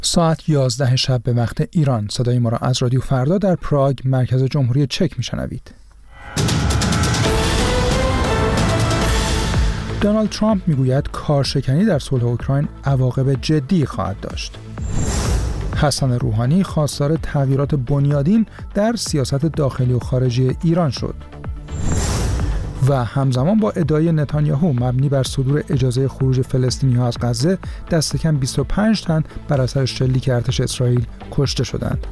ساعت 11 شب به وقت ایران. صدای ما را از رادیو فردا در پراگ، مرکز جمهوری چک میشنوید. دونالد ترامپ میگوید کارشکنی در صلح اوکراین عواقب جدی خواهد داشت. حسن روحانی خواستار تغییرات بنیادین در سیاست داخلی و خارجی ایران شد. و همزمان با ادعای نتانیاهو مبنی بر صدور اجازه خروج فلسطینی‌ها از غزه، دست کم 25 تن بر اثر شلیک ارتش اسرائیل کشته شدند.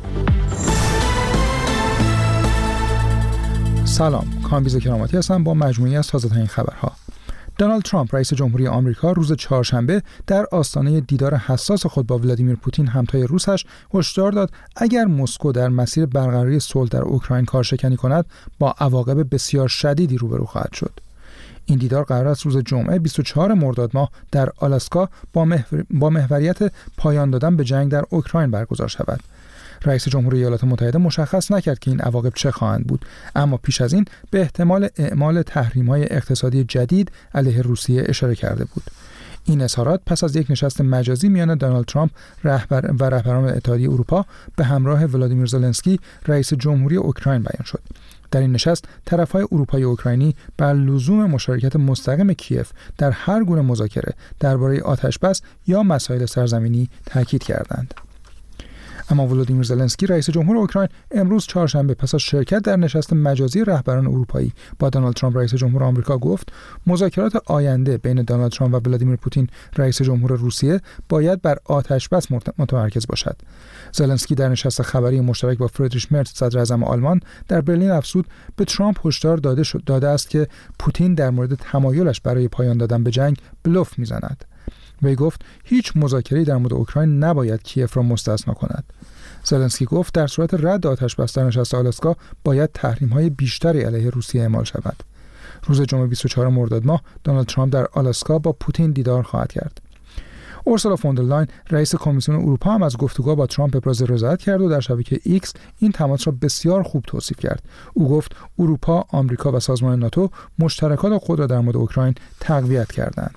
سلام، کامبیز کراماتی هستم با مجموعی از تازه‌ترین خبرها. دونالد ترامپ رئیس جمهوری آمریکا روز چهارشنبه در آستانه دیدار حساس خود با ولادیمیر پوتین همتای روسش هشدار داد اگر مسکو در مسیر برقراری صلح در اوکراین کارشکنی کند با عواقب بسیار شدیدی روبرو خواهد شد. این دیدار قرار است روز جمعه 24 مرداد ماه در آلاسکا با محوریت پایان دادن به جنگ در اوکراین برگزار شود. رئیس جمهوری ایالات متحده مشخص نکرد که این عواقب چه خواهند بود، اما پیش از این به احتمال اعمال تحریم‌های اقتصادی جدید علیه روسیه اشاره کرده بود. این اظهارات پس از یک نشست مجازی میان دونالد ترامپ رهبران اتحادیه اروپا به همراه ولادیمیر زلنسکی رئیس جمهوری اوکراین بیان شد. در این نشست طرف‌های اروپایی و اوکراینی بر لزوم مشارکت مستقیم کیف در هر گونه مذاکره درباره آتش‌بس یا مسائل سرزمینی تاکید کردند. اما ولادیمیر زلنسکی رئیس جمهور اوکراین امروز چهارشنبه پس از شرکت در نشست مجازی رهبران اروپایی با دونالد ترامپ رئیس جمهور آمریکا گفت مذاکرات آینده بین دونالد ترامپ و ولادیمیر پوتین رئیس جمهور روسیه باید بر آتش‌بس متمرکز باشد. زلنسکی در نشست خبری مشترک با فریدریش مرتز صدر اعظم آلمان در برلین افزود به ترامپ هشدار داده است که پوتین در مورد تمایلش برای پایان دادن به جنگ بلوف میزند. وی گفت هیچ مذاکره‌ای در مورد اوکراین نباید کیف را مستثنا کند. زلنسکی گفت در صورت رد آتش‌بس در نشست آلاسکا باید تحریم‌های بیشتری علیه روسیه اعمال شود. روز جمعه 24 مرداد ماه دونالد ترامپ در آلاسکا با پوتین دیدار خواهد کرد. اورسولا فون در لاین رئیس کمیسیون اروپا هم از گفتگو با ترامپ ابراز رضایت کرد و در شبکه ایکس این تماس را بسیار خوب توصیف کرد. او گفت اروپا، آمریکا و سازمان ناتو مشترکات خود را در مورد اوکراین تقویت کردند.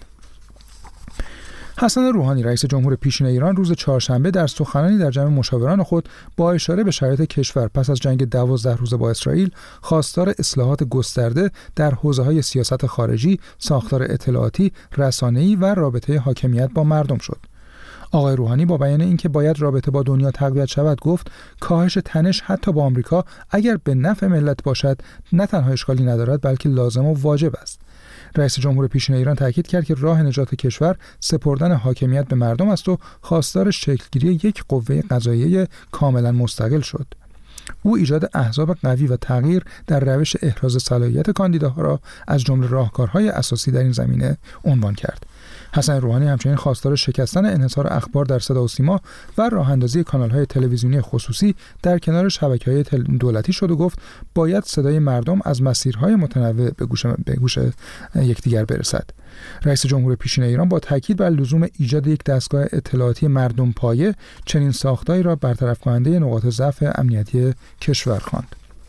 حسن روحانی رئیس جمهور پیشین ایران روز چهارشنبه در سخنرانی در جمع مشاوران خود با اشاره به شرایط کشور پس از جنگ 12 روزه با اسرائیل خواستار اصلاحات گسترده در حوزه‌های سیاست خارجی، ساختار اطلاعاتی، رسانه‌ای و رابطه حاکمیت با مردم شد. آقای روحانی با بیان اینکه باید رابطه با دنیا تقویت شود گفت کاهش تنش حتی با آمریکا اگر به نفع ملت باشد نه تنها اشکالی ندارد بلکه لازم و واجب است. رئیس جمهور پیشین ایران تاکید کرد که راه نجات کشور سپردن حاکمیت به مردم است و خواستار شکلگیری یک قوه قضاییه کاملا مستقل شد. او ایجاد احزاب قوی و تغییر در روش احراز صلاحیت کاندیداها را از جمله راهکارهای اساسی در این زمینه عنوان کرد. حسن روحانی همچنین خواستار شکستن انحصار اخبار در صدا و سیما و راه‌اندازی کانال‌های تلویزیونی خصوصی در کنار شبکه‌های دولتی شد و گفت باید صدای مردم از مسیرهای متنوع به گوش یکدیگر برسد. رئیس جمهور پیشین ایران با تاکید بر لزوم ایجاد یک دستگاه اطلاعاتی مردم پایه چنین ساختاری را برطرف کننده نقاط ضعف امنیتی کشور خواند.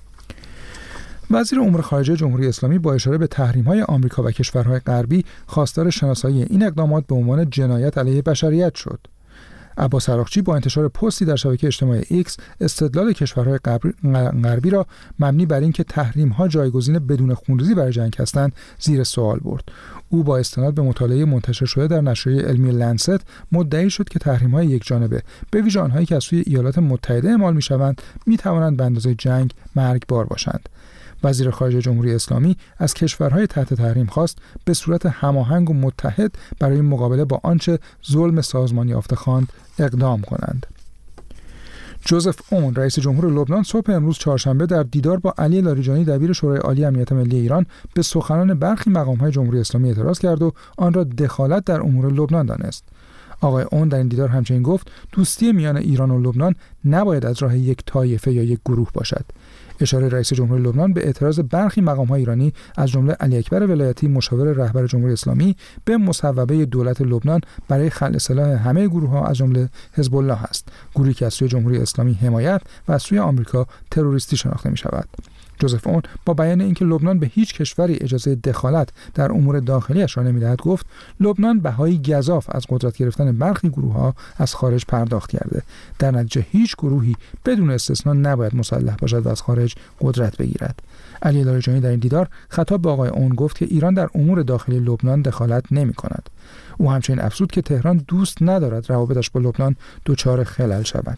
وزیر امور خارجه جمهوری اسلامی با اشاره به تحریم‌های آمریکا و کشورهای غربی خواستار شناسایی این اقدامات به عنوان جنایت علیه بشریت شد. عباس عراقچی با انتشار پستی در شبکه اجتماعی ایکس استدلال کشورهای غربی را مبنی بر اینکه تحریم‌ها جایگزین بدون خونریزی برای جنگ هستند زیر سوال برد. او با استناد به مطالعه منتشر شده در نشریه علمی لنست مدعی شد که تحریم‌های یکجانبه به ویژه آنهایی که از سوی ایالات متحده اعمال می‌شوند می‌توانند به اندازه جنگ مرگبار باشند. وزیر خارجه جمهوری اسلامی از کشورهای تحت تحریم خواست به صورت هماهنگ و متحد برای مقابله با آنچه ظلم سازمانی یافته خواند اقدام کنند. جوزف اون رئیس جمهور لبنان صبح امروز چهارشنبه در دیدار با علی لاریجانی دبیر شورای عالی امنیت ملی ایران به سخنان برخی مقام‌های جمهوری اسلامی اعتراض کرد و آن را دخالت در امور لبنان دانست. آقای اون در این دیدار همچنین گفت دوستی میان ایران و لبنان نباید از راه یک طایفه یا یک گروه باشد. اشاره رئیس جمهور لبنان به اعتراض برخی مقام‌های ایرانی از جمله علی اکبر ولایتی مشاور رهبر جمهوری اسلامی به مصوبه دولت لبنان برای خلع سلاح همه گروه‌ها از جمله حزب الله است، گروهی که از سوی جمهوری اسلامی حمایت و از سوی آمریکا تروریستی شناخته می‌شود. جوزف اون با بیان اینکه لبنان به هیچ کشوری اجازه دخالت در امور داخلیش را نمی‌دهد گفت لبنان بهای گزاف از قدرت گرفتن برخی گروه‌ها از خارج پرداخت کرده. در نتیجه هیچ گروهی بدون استثنا نباید مسلح باشد و از خارج قدرت بگیرد. علی لاریجانی در این دیدار خطاب به آقای اون گفت که ایران در امور داخلی لبنان دخالت نمی‌کند. او همچنین افزود که تهران دوست ندارد روابطش با لبنان دچار خلل شود.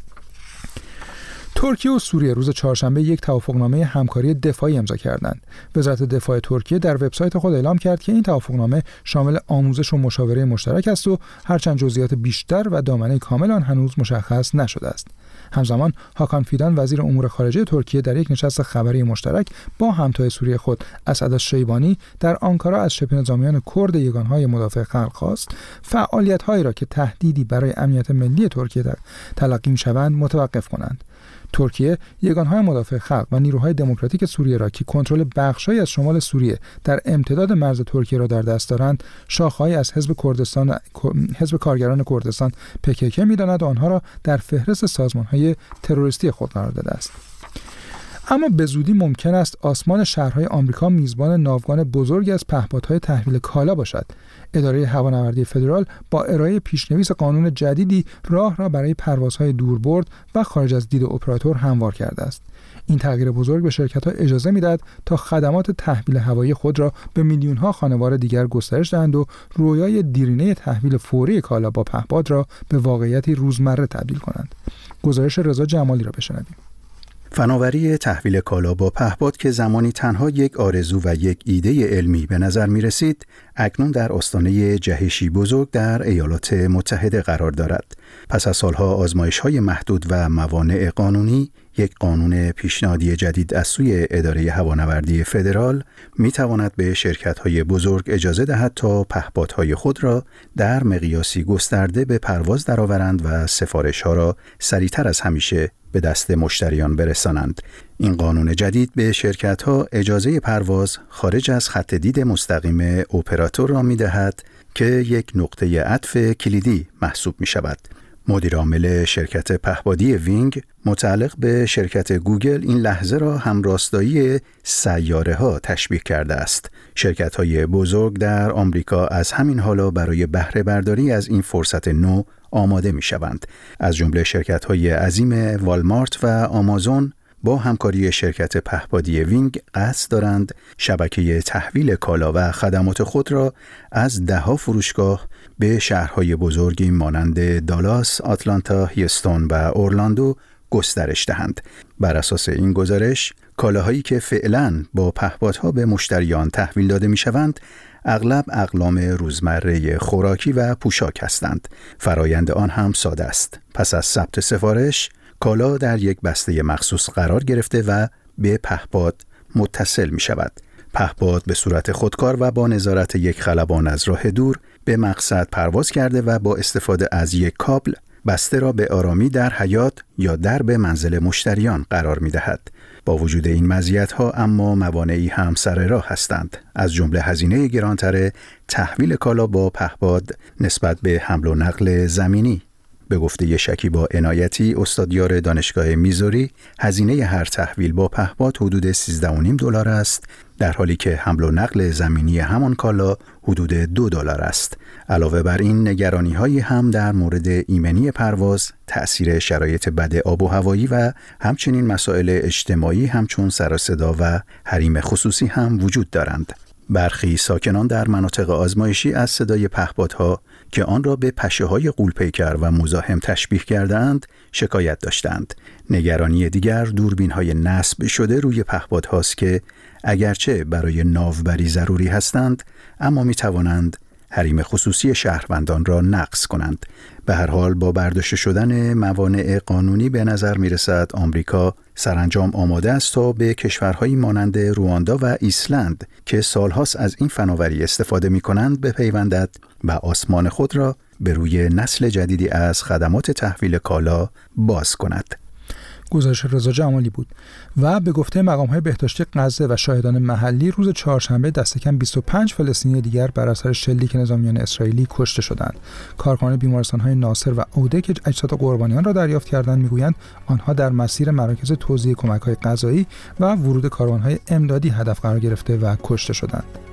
ترکیه و سوریه روز چهارشنبه یک توافقنامه همکاری دفاعی امضا کردند. وزارت دفاع ترکیه در وبسایت خود اعلام کرد که این توافقنامه شامل آموزش و مشاوره مشترک است و هرچند جزئیات بیشتر و دامنه کامل آن هنوز مشخص نشده است. همزمان هاکان فیدان وزیر امور خارجه ترکیه در یک نشست خبری مشترک با همتای سوریه خود اسعد الشیبانی در آنکارا از شبه نظامیان کرد یگانهای مدافع خلق خواست فعالیت‌هایی را که تهدیدی برای امنیت ملی ترکیه تلقی می‌شوند متوقف کنند. ترکیه یگانهای مدافع خلق و نیروهای دموکراتیک سوریه را که کنترل بخش‌هایی از شمال سوریه در امتداد مرز ترکیه را در دست دارند، شاخه‌ای از حزب کارگران کردستان PKK می‌داند و آنها را در فهرست سازمان‌های تروریستی خود قرار داده است. اما به زودی ممکن است آسمان شهرهای آمریکا میزبان ناوگان بزرگی از پهپادهای تحویل کالا باشد. اداره هوانوردی فدرال با ارائه پیشنویس قانون جدیدی راه را برای پروازهای دوربرد و خارج از دید اپراتور هموار کرده است. این تغییر بزرگ به شرکت‌ها اجازه می‌دهد تا خدمات تحویل هوایی خود را به میلیون‌ها خانوار دیگر گسترش دهند و رویای دیرینه تحویل فوری کالا با پهپاد را به واقعیتی روزمره تبدیل کنند. گزارش رضا جمالی را بشنویم. فناوری تحویل کالا با پهپاد که زمانی تنها یک آرزو و یک ایده علمی به نظر می رسید، اکنون در آستانه جهشی بزرگ در ایالات متحده قرار دارد. پس از سالها آزمایش‌های محدود و موانع قانونی، یک قانون پیشنهادی جدید از سوی اداره هوانوردی فدرال می تواند به شرکت‌های بزرگ اجازه دهد تا پهپادهای خود را در مقیاسی گسترده به پرواز درآورند و سفارش‌ها را سریعتر از همیشه به دست مشتریان برسانند. این قانون جدید به شرکت‌ها اجازه پرواز خارج از خط دید مستقیم اپراتور را می‌دهد که یک نقطه عطف کلیدی محسوب می‌شود. مدیر عامل شرکت پهپادی وینگ متعلق به شرکت گوگل این لحظه را همراستایی سیاره‌ها تشبیه کرده است. شرکت‌های بزرگ در آمریکا از همین حالا برای بهره برداری از این فرصت نو آماده می‌شوند. از جمله شرکت‌های عظیم والمارت و آمازون با همکاری شرکت پهپادی وینگ قصد دارند شبکه تحویل کالا و خدمات خود را از ده‌ها فروشگاه به شهرهای بزرگی مانند دالاس، آتلانتا، هیوستون و اورلاندو گسترش دهند. بر اساس این گزارش، کالاهایی که فعلاً با پهپادها به مشتریان تحویل داده می‌شوند، اغلب اقلام روزمره خوراکی و پوشاک هستند. فرایند آن هم ساده است. پس از ثبت سفارش، کالا در یک بسته مخصوص قرار گرفته و به پهپاد متصل می شود. پهپاد به صورت خودکار و با نظارت یک خلبان از راه دور به مقصد پرواز کرده و با استفاده از یک کابل بسته را به آرامی در حیاط یا درب منزل مشتریان قرار می دهد. با وجود این مزیت‌ها اما موانعی هم سر راه هستند. از جمله هزینه گرانتر تحویل کالا با پهپاد نسبت به حمل و نقل زمینی. به گفته شکیبا عنایتی، استادیار دانشگاه میزوری، هزینه هر تحویل با پهپاد حدود $13.5 است، در حالی که حمل و نقل زمینی همان کالا حدود $2 است. علاوه بر این نگرانی‌هایی هم در مورد ایمنی پرواز، تأثیر شرایط بد آب و هوایی و همچنین مسائل اجتماعی همچون سر و صدا و حریم خصوصی هم وجود دارند. برخی ساکنان در مناطق آزمایشی از صدای پهپادها که آن را به پشه‌های غول‌پیکر و مزاحم تشبیه کردند شکایت داشتند. نگرانی دیگر دوربین‌های نصب شده روی پهپادهاست که اگرچه برای ناوبری ضروری هستند، اما می‌توانند حریم خصوصی شهروندان را نقض کنند. به هر حال با برداشته شدن موانع قانونی به نظر می‌رسد آمریکا سرانجام آماده است تا به کشورهایی مانند رواندا و ایسلند که سالهاست از این فناوری استفاده می‌کنند بپیوندد و آسمان خود را به روی نسل جدیدی از خدمات تحویل کالا باز کند. گزارش رضا جمالی بود و به گفته مقام‌های بهداشتی غزه و شاهدان محلی روز چهارشنبه دست کم 25 فلسطینی دیگر بر اثر شلیک نظامیان اسرائیلی کشته شدند. کارکنان بیمارستان‌های ناصر و عوده که اجساد قربانیان را دریافت کردند میگویند آنها در مسیر مراکز توزیع کمک‌های غذایی و ورود کاروان‌های امدادی هدف قرار گرفته و کشته شدند.